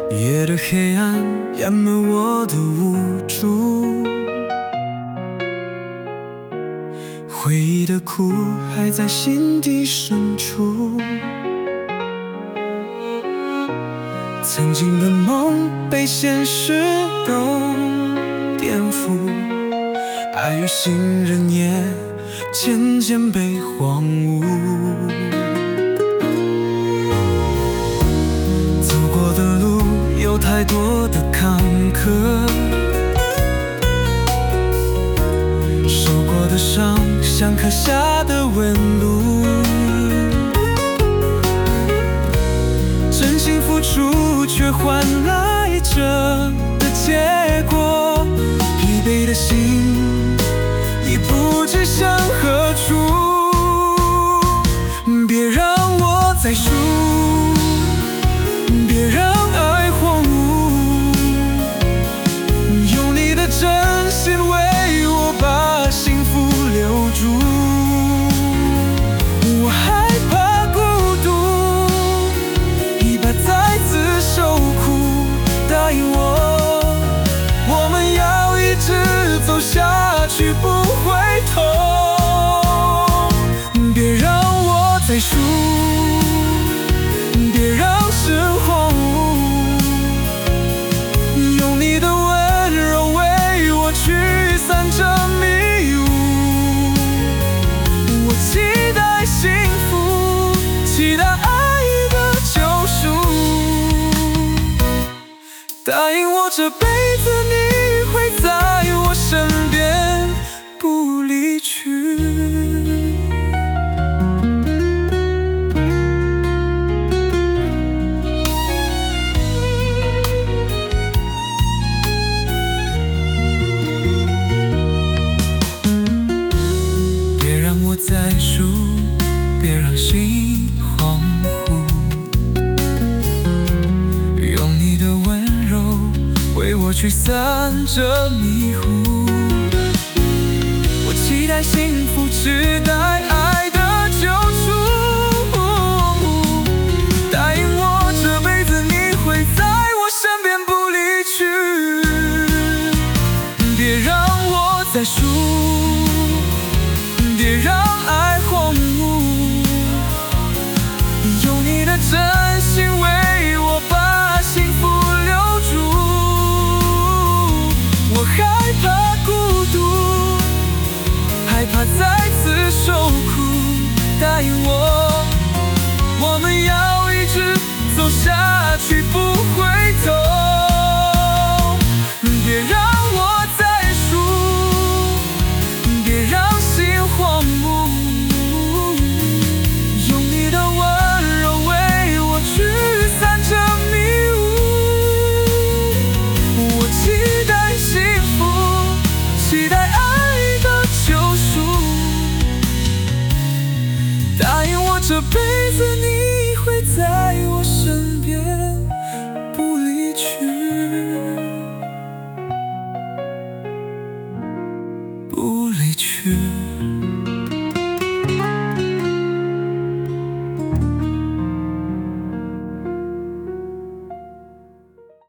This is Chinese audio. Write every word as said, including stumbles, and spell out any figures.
夜的黑暗淹没我的无助，回忆的苦还在心底深处。曾经的梦被现实都颠覆，爱与信任也渐渐被荒芜。走过的路有太多的坎坷，受过的伤像刻下的纹路。真心付出却换来这的结果，疲惫的心已不知向何处。别让我再输，别让爱荒芜，用你的真心为我把幸福留住。我害怕孤独，一怕再次受苦，答应我，我们要一直走下去，不回头。别让我再输，别让时荒芜，用你的温柔为我驱散这迷雾。我期待幸福，期待爱的救赎，答应我这辈子你会在我身边，不离去。别让我再输，别让心恍惚，用你的温柔为我驱散这迷糊。我期待幸福，只待爱。